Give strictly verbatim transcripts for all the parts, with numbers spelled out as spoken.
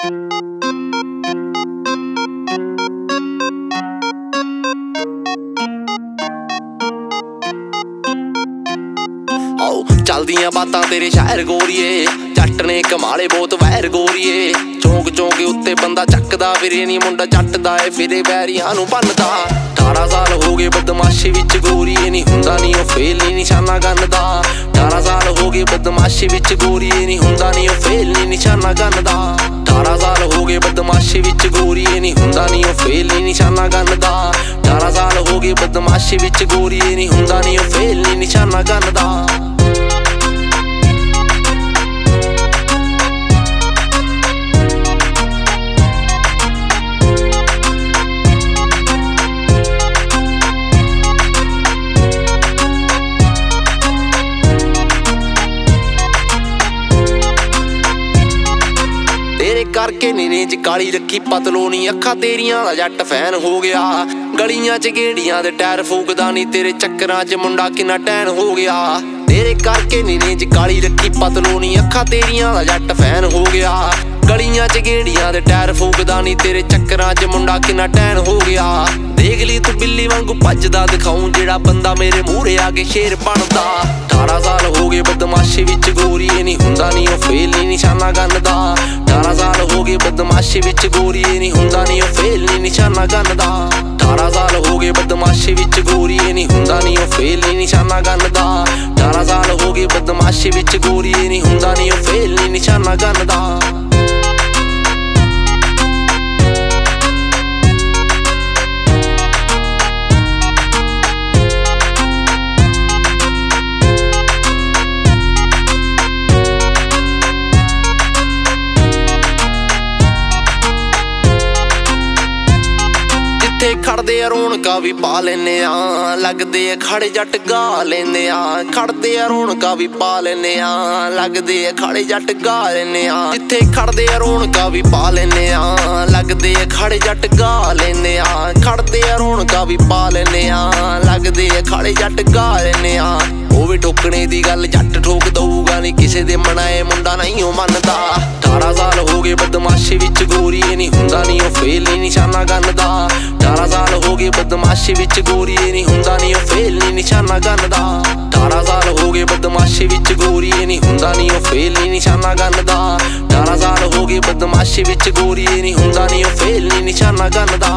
चलदियां बातां तेरे शहर गोरीए जट ने कमाले बहुत वैर गोरीए चौंक चौंक उत्ते बंदा चकदा फिरे नी मुंडा जटदा ए फिरे बैरियां नूं भन्नदा अठारह साल हो गए बदमाशी विच गोरीए नी हुंदा नी ओ फेल नी निशाना गन्नदा अठारह साल हो गए बदमाशी विच गोरीए नी हुंदा नी ओ फेल नी निशाना गन्नदा अठारह साल हो गए बदमाशी विच गोरीए नी हुंदा नी ओ फेल नी निशाना गन्नदा अठारह साल हो गए बदमाशी विच गोरीए नी हुंदा नी ओ फेल नी निशाना गन्नदा करके नी रेंज काली रखी पतलोनी अखा तेरियां दा जट फैन हो गया गलियां च गेड़ियां दे टायर फूकदा नी तेरे चक्करां च मुंडा किन्ना टैन हो गया तेरे करके नी रेंज काली रखी पतलोनी अखा तेरियां दा जट फैन हो गया गलियां च गेड़ियां दे टायर फूकदा नी तेरे चक्करां च मुंडा किन्ना टैन हो गया देख ली तू बिल्ली वांगू भजदा दिखाऊं जेड़ा बंदा मेरे मूहरे आके शेर बनदा अठारह साल हो गए बदमाशी विच गोरीए नी हुंदा नी ओ फेल नी निशाना गन्नदा अठारह साल हो गए बदमाशी विच गोरीए नी हुंदा नी ओ फेल नी निशाना गन्नदा अठारह साल हो गए बदमाशी विच गोरीए नी हुंदा नी ओ फेल नी निशाना गन्नदा अठारह साल हो गए बदमाशी विच गोरीए नी हुंदा नी ओ फेल नी निशाना गन्नदा खड़दे रौनका भी पा लेने आ लगदे खड़े जट गा लेने आ खड़दे रौनका भी पा लेने आ लगदे खड़े जट गा लेने आ जिथे खड़दे रौनका भी पा लेने आ लगदे खड़े जट गा लेने आ खड़दे रौनका भी पा लेने आ लगदे खड़े जट गा लेने आ ਉਹ ਵੀ ਠੋਕਣੇ ਦੀ ਗੱਲ ਜੱਟ ਠੋਕ ਦਊਗਾ ਨੀ ਕਿਸੇ ਦੇ ਮਨਾਏ ਮੁੰਡਾ ਨਹੀਂ ਉਹ ਮੰਨਦਾ ਅਠਾਰਹ ਸਾਲ ਹੋ ਗਏ ਬਦਮਾਸ਼ੀ ਵਿੱਚ ਗੋਰੀਏ ਨੀ ਹੁੰਦਾ ਨੀ ਉਹ ਫੇਲ ਨੀ ਨਿਸ਼ਾਨਾ ਗੰਨਦਾ ਅਠਾਰਹ ਸਾਲ ਹੋ ਗਏ ਬਦਮਾਸ਼ੀ ਵਿੱਚ ਗੋਰੀਏ ਨੀ ਹੁੰਦਾ ਨੀ ਉਹ ਫੇਲ ਨੀ ਨਿਸ਼ਾਨਾ ਗੰਨਦਾ ਅਠਾਰਹ ਸਾਲ ਹੋ ਗਏ ਬਦਮਾਸ਼ੀ ਵਿੱਚ ਗੋਰੀਏ ਨੀ ਹੁੰਦਾ ਨੀ ਉਹ ਫੇਲ ਨੀ ਨਿਸ਼ਾਨਾ ਗੰਨਦਾ ਅਠਾਰਹ ਸਾਲ ਹੋ ਗਏ ਬਦਮਾਸ਼ੀ ਵਿੱਚ ਗੋਰੀਏ ਨੀ ਹੁੰਦਾ ਨੀ ਉਹ ਫੇਲ ਨੀ ਨਿਸ਼ਾਨਾ ਗੰਨਦਾ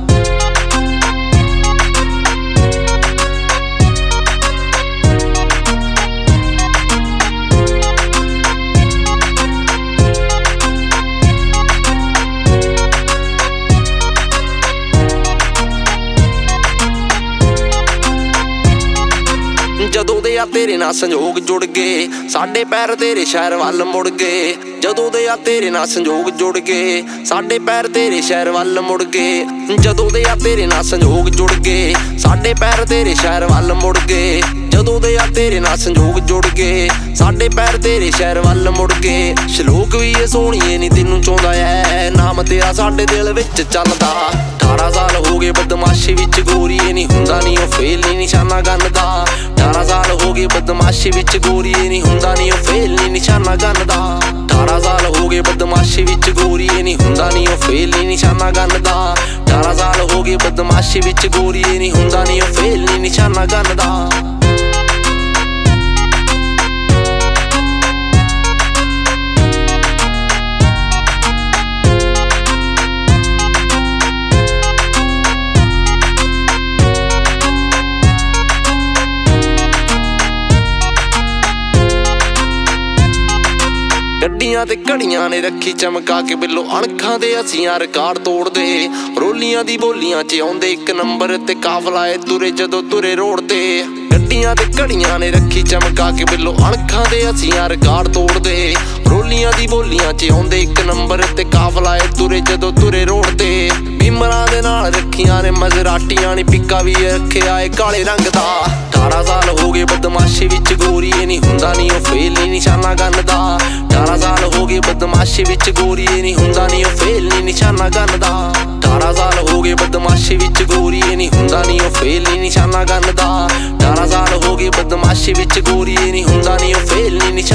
ਜਦੋਂ ਦੇ ਆ ਤੇਰੇ ਨਾਲ ਸੰਜੋਗ ਜੁੜ ਗਏ ਸਾਡੇ ਪੈਰ ਤੇਰੇ ਸ਼ਹਿਰ ਵੱਲ ਮੁੜ ਗਏ ਜਦੋਂ ਦੇ ਆ ਤੇਰੇ ਨਾਲ ਸੰਜੋਗ ਜੁੜ ਗਏ ਸਾਡੇ ਪੈਰ ਤੇਰੇ ਸ਼ਹਿਰ ਵੱਲ ਮੁੜ ਗਏ ਜਦੋਂ ਦੇ ਆ ਤੇਰੇ ਨਾਲ ਸੰਜੋਗ ਜੁੜ ਗਏ ਸਾਡੇ ਪੈਰ ਤੇਰੇ ਸ਼ਹਿਰ ਵੱਲ ਮੁੜ ਗਏ ਜਦੋਂ ਦੇ ਆ ਤੇਰੇ ਨਾਲ ਸੰਜੋਗ ਜੁੜ ਗਏ ਸਾਡੇ ਪੈਰ ਤੇਰੇ ਸ਼ਹਿਰ ਵੱਲ ਮੁੜ ਗਏ ਸ਼ਲੋਕ ਵੀ ਇਹ ਸੋਹਣੀਏ ਨੀ ਤੈਨੂੰ ਚਾਹੁੰਦਾ ਐ ਨਾਮ ਤੇਰਾ ਸਾਡੇ ਦਿਲ ਵਿੱਚ ਚੱਲਦਾ ਅਠਾਰਹ ਸਾਲ ਹੋ ਗਏ ਬਦਮਾਸ਼ੀ ਵਿੱਚ ਗੋਰੀਏ ਨੀ ਹੁੰਦਾ ਨੀ ਉਹ ਫੇਲ ਨੀ ਨਿਸ਼ਾਨਾ ਗੰਨਦਾ ਅਠਾਰਹ ਸਾਲ ਹੋ ਗਏ ਬਦਮਾਸ਼ੀ ਵਿੱਚ ਗੋਰੀਏ ਨੀ ਹੁੰਦਾ ਨੀ ਉਹ ਫੇਲ ਨੀ ਨਿਸ਼ਾਨਾ ਗੰਨਦਾ ਅਠਾਰਹ ਸਾਲ ਹੋ ਗਏ ਬਦਮਾਸ਼ੀ ਵਿੱਚ ਗੋਰੀਏ ਨੀ ਹੁੰਦਾ ਨੀ ਉਹ ਫੇਲ ਨੀ ਨਿਸ਼ਾਨਾ ਗੰਨਦਾ ਅਠਾਰਹ ਸਾਲ ਹੋ ਗਏ ਬਦਮਾਸ਼ੀ ਵਿੱਚ ਗੋਰੀਏ ਨੀ ਹੁੰਦਾ ਨੀ ਉਹ ਫੇਲ ਨੀ ਨਿਸ਼ਾਨਾ ਗੰਨਦਾ ਗੱਡੀਆਂ ਤੇ ਘੜੀਆਂ ਨੇ ਰੱਖੀ ਚਮਕਾ ਕੇ ਬਿੱਲੋ ਅਣਖਾਂ ਦੇ ਹਸੀਆਂ ਰਿਕਾਰਡ ਤੋੜਦੇ ਰੋਲੀਆਂ ਦੀ ਬੋਲੀਆਂ ਚ ਆਉਂਦੇ ਇੱਕ ਨੰਬਰ ਤੇ ਕਾਫਲਾ ਏ ਤੁਰੇ ਜਦੋਂ ਤੁਰੇ ਰੋਡ ਤੇ ਗੱਡੀਆਂ ਤੇ ਘੜੀਆਂ ਨੇ ਰੱਖੀ ਚਮਕਾ ਕੇ ਬਿੱਲੋ ਅਣਖਾਂ ਦੇ ਹਸੀਆਂ ਰਿਕਾਰਡ ਤੋੜਦੇ ਰੋਲੀਆਂ ਦੀ ਬੋਲੀਆਂ ਚ ਆਉਂਦੇ ਇੱਕ ਨੰਬਰ ਤੇ ਕਾਫਲਾ ਏ ਤੁਰੇ ਜਦੋਂ ਤੁਰੇ ਰੋਡ ਤੇ ਬਿਮਰਾਂ ਦੇ ਨਾਲ ਰੱਖੀਆਂ ਨੇ ਮਜ਼ਰਾਟੀਆਂ ਨੀ ਪਿੱਕਾ ਵੀ ਰੱਖਿਆ ਏ ਕਾਲੇ ਰੰਗ ਦਾ ਅਠਾਰਹ ਸਾਲ ਹੋ ਗਏ ਬਦਮਾਸ਼ੀ ਵਿੱਚ ਗੋਰੀਏ ਨੀ ਹੁੰਦਾ ਨੀ ਉਹ ਫੇਲ ਨੀ ਨਿਸ਼ਾਨਾ ਗੰਨਦਾ ਅਠਾਰਹ ਸਾਲ ਹੋ ਗਏ ਬਦਮਾਸ਼ੀ ਵਿੱਚ ਗੋਰੀਏ ਨੀ ਹੁੰਦਾ ਨੀ ਉਹ ਫੇਲ ਨੀ ਨਿਸ਼ਾਨਾ ਗੰਨਦਾ ਅਠਾਰਹ ਸਾਲ ਹੋ ਗਏ ਬਦਮਾਸ਼ੀ ਵਿੱਚ ਗੋਰੀਏ ਨੀ ਹੁੰਦਾ ਨੀ ਉਹ ਫੇਲ ਨੀ ਨਿਸ਼ਾਨਾ ਗੰਨਦਾ ਅਠਾਰਹ ਸਾਲ ਹੋ ਗਏ ਬਦਮਾਸ਼ੀ ਵਿੱਚ ਗੋਰੀਏ ਨੀ ਹੁੰਦਾ ਨੀ ਉਹ ਫੇਲ ਨੀ ਨਿਸ਼ਾਨਾ